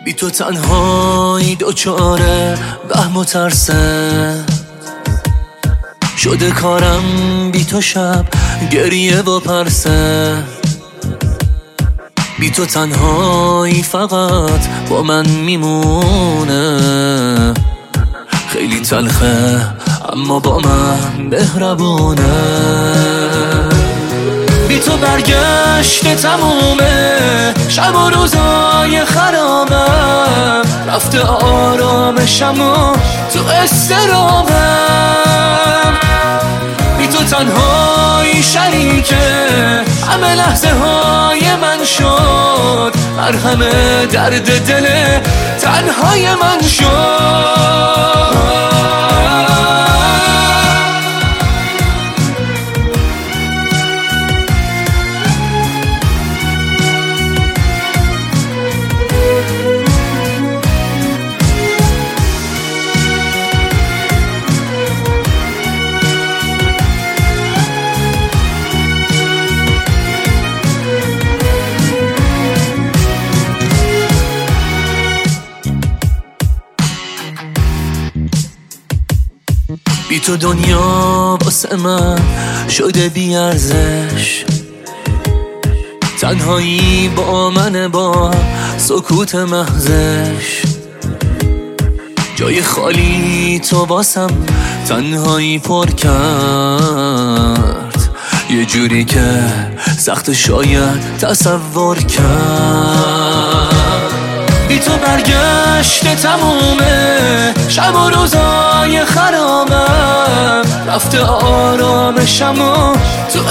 بی تو تنهایی دوچاره وهم و ترسه شده کارم، بی تو شب گریه و پرسه. بی تو تنهایی فقط با من میمونه، خیلی تلخه اما با من مهربونه. بی تو برگشته تمومه شب و روزای خرابم، رفته آرامشم و تو استرابم. بی تو تنهایی شریکه همه لحظه های من شد، مرهم درد دل تنهای من شد. بی تو دنیا واسه من شده بی ارزش، تنهایی با من با سکوت محضش. جای خالی تو واسم تنهایی پر کرد، یه جوری که سخت شاید تصور کرد. بی تو برگشته تمومه شب و روزای خرابم، رفته آرامشم و تو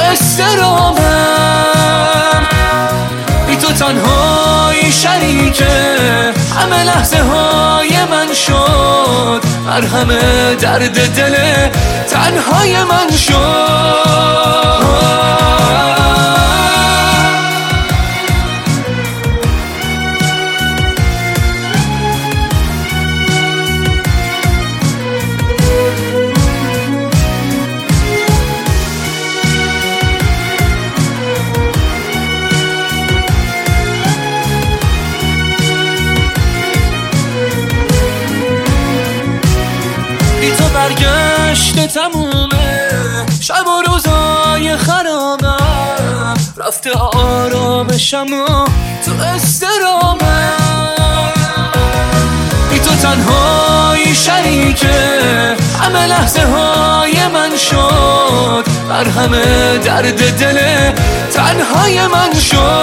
استرابم. بی تو تنهایی شریکه همه لحظه های من شد، مرهم درد دل تنهای من شد. بی تو برگشته تمومه شب و روزای خرابم، رفته آرامشم و تو استرابم. بی تو تنهایی شریکه همه لحظه های من شد، مرهم درد دل تنهای من شد.